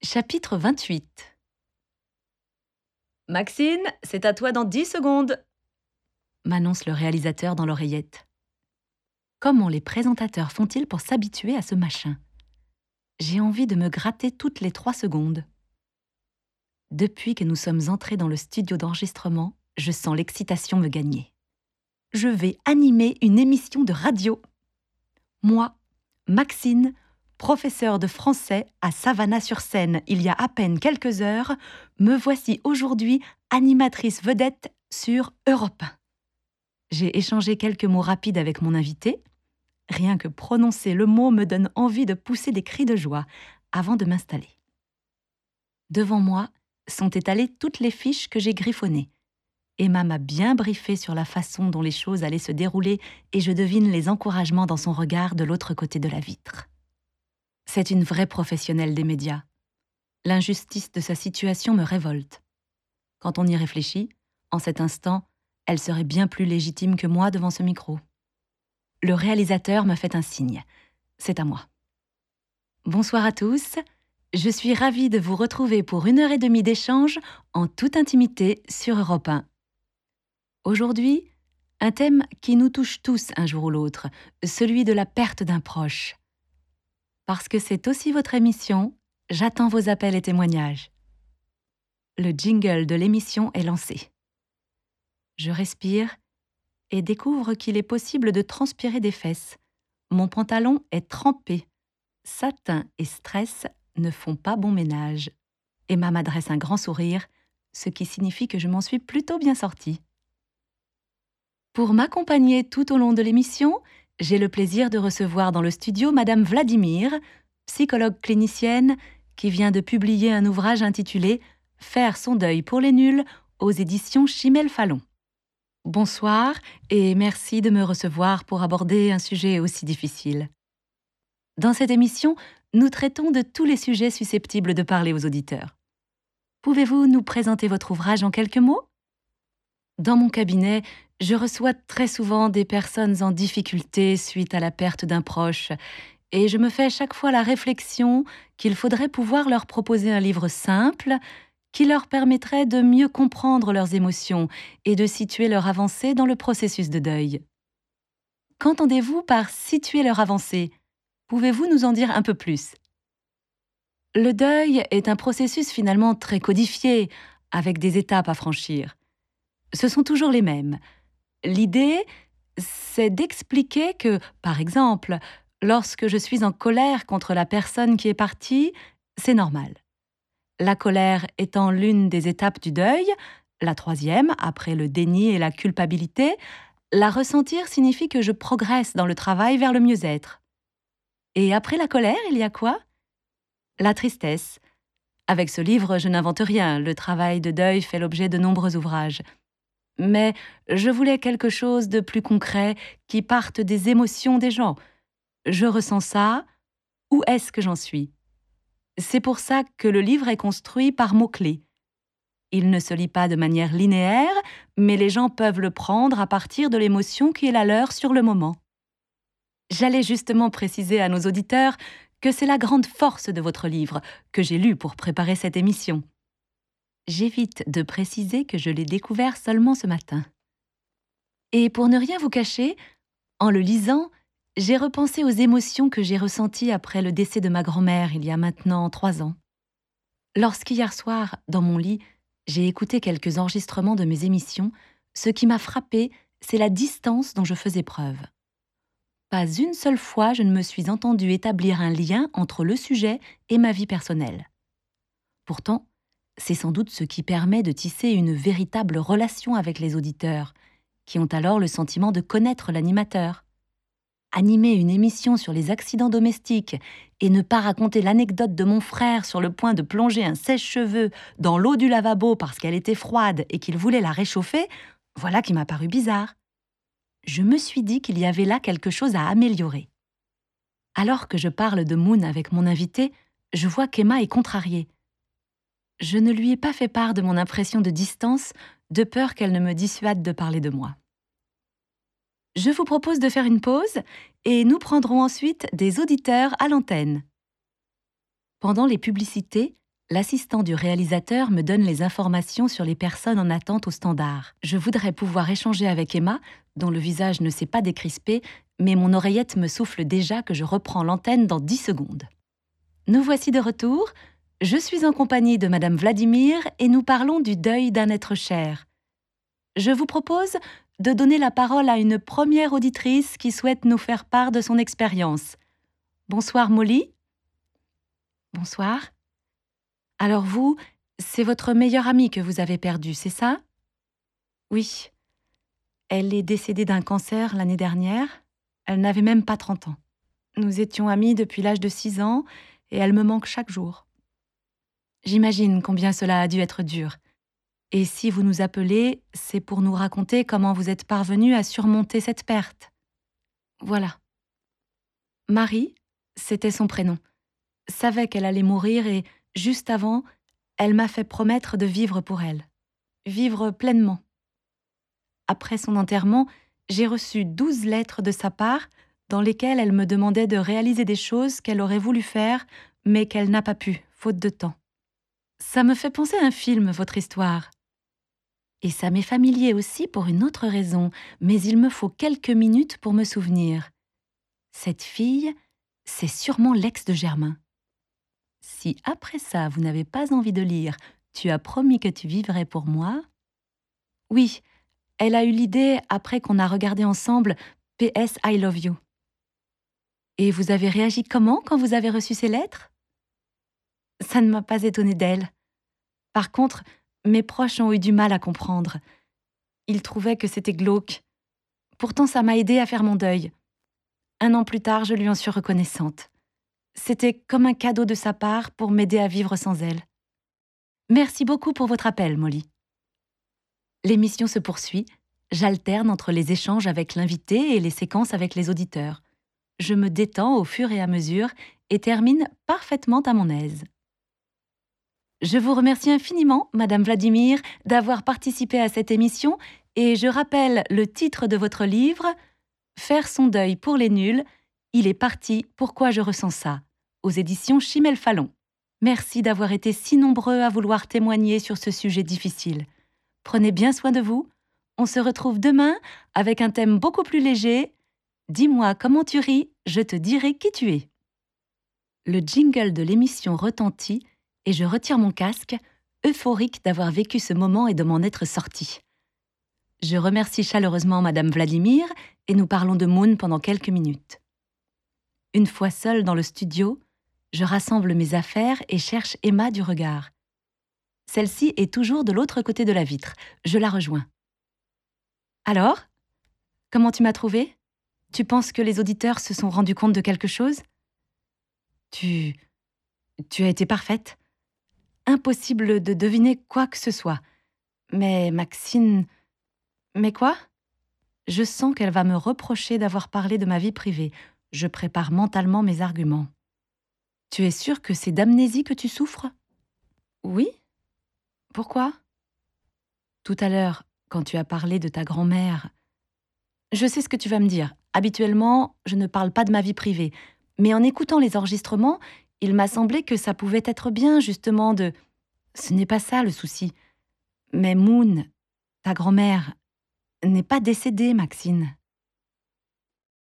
Chapitre 28. Maxine, c'est à toi dans 10 secondes, m'annonce le réalisateur dans l'oreillette. Comment les présentateurs font-ils pour s'habituer à ce machin? J'ai envie de me gratter toutes les 3 secondes. Depuis que nous sommes entrés dans le studio d'enregistrement, je sens l'excitation me gagner. Je vais animer une émission de radio. Moi, Maxine, professeure de français à Savannah-sur-Seine il y a à peine quelques heures, me voici aujourd'hui animatrice vedette sur Europe 1. J'ai échangé quelques mots rapides avec mon invité. Rien que prononcer le mot me donne envie de pousser des cris de joie avant de m'installer. Devant moi sont étalées toutes les fiches que j'ai griffonnées. Emma m'a bien briefé sur la façon dont les choses allaient se dérouler et je devine les encouragements dans son regard de l'autre côté de la vitre. C'est une vraie professionnelle des médias. L'injustice de sa situation me révolte. Quand on y réfléchit, en cet instant, elle serait bien plus légitime que moi devant ce micro. Le réalisateur me fait un signe. C'est à moi. Bonsoir à tous. Je suis ravie de vous retrouver pour 1h30 d'échange en toute intimité sur Europe 1. Aujourd'hui, un thème qui nous touche tous un jour ou l'autre, celui de la perte d'un proche. Parce que c'est aussi votre émission, j'attends vos appels et témoignages. Le jingle de l'émission est lancé. Je respire et découvre qu'il est possible de transpirer des fesses. Mon pantalon est trempé. Satin et stress ne font pas bon ménage. Emma m'adresse un grand sourire, ce qui signifie que je m'en suis plutôt bien sortie. Pour m'accompagner tout au long de l'émission, j'ai le plaisir de recevoir dans le studio Madame Vladimir, psychologue clinicienne, qui vient de publier un ouvrage intitulé « Faire son deuil pour les nuls » aux éditions Chimel-Fallon. Bonsoir et merci de me recevoir pour aborder un sujet aussi difficile. Dans cette émission, nous traitons de tous les sujets susceptibles de parler aux auditeurs. Pouvez-vous nous présenter votre ouvrage en quelques mots? Dans mon cabinet, je reçois très souvent des personnes en difficulté suite à la perte d'un proche et je me fais chaque fois la réflexion qu'il faudrait pouvoir leur proposer un livre simple qui leur permettrait de mieux comprendre leurs émotions et de situer leur avancée dans le processus de deuil. Qu'entendez-vous par situer leur avancée? Pouvez-vous nous en dire un peu plus? Le deuil est un processus finalement très codifié, avec des étapes à franchir. Ce sont toujours les mêmes. L'idée, c'est d'expliquer que, par exemple, lorsque je suis en colère contre la personne qui est partie, c'est normal. La colère étant l'une des étapes du deuil, la troisième, après le déni et la culpabilité, la ressentir signifie que je progresse dans le travail vers le mieux-être. Et après la colère, il y a quoi? La tristesse. Avec ce livre, je n'invente rien, le travail de deuil fait l'objet de nombreux ouvrages. Mais je voulais quelque chose de plus concret qui parte des émotions des gens. Je ressens ça, où est-ce que j'en suis? C'est pour ça que le livre est construit par mots-clés. Il ne se lit pas de manière linéaire, mais les gens peuvent le prendre à partir de l'émotion qui est la leur sur le moment. J'allais justement préciser à nos auditeurs que c'est la grande force de votre livre, que j'ai lu pour préparer cette émission. J'évite de préciser que je l'ai découvert seulement ce matin. Et pour ne rien vous cacher, en le lisant, j'ai repensé aux émotions que j'ai ressenties après le décès de ma grand-mère il y a maintenant 3 ans. Lorsqu'hier soir, dans mon lit, j'ai écouté quelques enregistrements de mes émissions, ce qui m'a frappée, c'est la distance dont je faisais preuve. Pas une seule fois je ne me suis entendue établir un lien entre le sujet et ma vie personnelle. Pourtant, c'est sans doute ce qui permet de tisser une véritable relation avec les auditeurs, qui ont alors le sentiment de connaître l'animateur. Animer une émission sur les accidents domestiques et ne pas raconter l'anecdote de mon frère sur le point de plonger un sèche-cheveux dans l'eau du lavabo parce qu'elle était froide et qu'il voulait la réchauffer, voilà qui m'a paru bizarre. Je me suis dit qu'il y avait là quelque chose à améliorer. Alors que je parle de Moon avec mon invité, je vois qu'Emma est contrariée. Je ne lui ai pas fait part de mon impression de distance, de peur qu'elle ne me dissuade de parler de moi. Je vous propose de faire une pause et nous prendrons ensuite des auditeurs à l'antenne. Pendant les publicités, L'assistant du réalisateur me donne les informations sur les personnes en attente au standard. Je voudrais pouvoir échanger avec Emma, dont le visage ne s'est pas décrispé, mais mon oreillette me souffle déjà que je reprends l'antenne dans 10 secondes. Nous voici de retour. Je suis en compagnie de Madame Vladimir et nous parlons du deuil d'un être cher. Je vous propose de donner la parole à une première auditrice qui souhaite nous faire part de son expérience. Bonsoir Molly. Bonsoir. Alors vous, c'est votre meilleure amie que vous avez perdue, c'est ça? Oui. Elle est décédée d'un cancer l'année dernière. Elle n'avait même pas 30 ans. Nous étions amies depuis l'âge de 6 ans et elle me manque chaque jour. J'imagine combien cela a dû être dur. Et si vous nous appelez, c'est pour nous raconter comment vous êtes parvenue à surmonter cette perte. Voilà. Marie, c'était son prénom, savait qu'elle allait mourir et, juste avant, elle m'a fait promettre de vivre pour elle. Vivre pleinement. Après son enterrement, j'ai reçu 12 lettres de sa part dans lesquelles elle me demandait de réaliser des choses qu'elle aurait voulu faire, mais qu'elle n'a pas pu, faute de temps. Ça me fait penser à un film, votre histoire. Et ça m'est familier aussi pour une autre raison, mais il me faut quelques minutes pour me souvenir. Cette fille, c'est sûrement l'ex de Germain. Si après ça, vous n'avez pas envie de lire « Tu as promis que tu vivrais pour moi », oui, elle a eu l'idée après qu'on a regardé ensemble « PS I Love You ». Et vous avez réagi comment quand vous avez reçu ces lettres? Ça ne m'a pas étonnée d'elle. Par contre, mes proches ont eu du mal à comprendre. Ils trouvaient que c'était glauque. Pourtant, ça m'a aidée à faire mon deuil. 1 an plus tard, je lui en suis reconnaissante. C'était comme un cadeau de sa part pour m'aider à vivre sans elle. Merci beaucoup pour votre appel, Molly. L'émission se poursuit. J'alterne entre les échanges avec l'invité et les séquences avec les auditeurs. Je me détends au fur et à mesure et termine parfaitement à mon aise. Je vous remercie infiniment, Madame Vladimir, d'avoir participé à cette émission et je rappelle le titre de votre livre « Faire son deuil pour les nuls, il est parti, pourquoi je ressens ça » aux éditions Chimel-Fallon. Merci d'avoir été si nombreux à vouloir témoigner sur ce sujet difficile. Prenez bien soin de vous. On se retrouve demain avec un thème beaucoup plus léger. Dis-moi comment tu ris, je te dirai qui tu es. Le jingle de l'émission retentit et je retire mon casque, euphorique d'avoir vécu ce moment et de m'en être sortie. Je remercie chaleureusement Madame Vladimir et nous parlons de Moon pendant quelques minutes. Une fois seule dans le studio, je rassemble mes affaires et cherche Emma du regard. Celle-ci est toujours de l'autre côté de la vitre. Je la rejoins. Alors, comment tu m'as trouvée? Tu penses que les auditeurs se sont rendus compte de quelque chose? Tu as été parfaite. Impossible de deviner quoi que ce soit. Mais Maxine... Mais quoi? Je sens qu'elle va me reprocher d'avoir parlé de ma vie privée. Je prépare mentalement mes arguments. Tu es sûre que c'est d'amnésie que tu souffres? Oui? Pourquoi? Tout à l'heure, quand tu as parlé de ta grand-mère... Je sais ce que tu vas me dire. Habituellement, je ne parle pas de ma vie privée. Mais en écoutant les enregistrements, il m'a semblé que ça pouvait être bien, justement, de... Ce n'est pas ça, le souci. Mais Moon, ta grand-mère, n'est pas décédée, Maxine.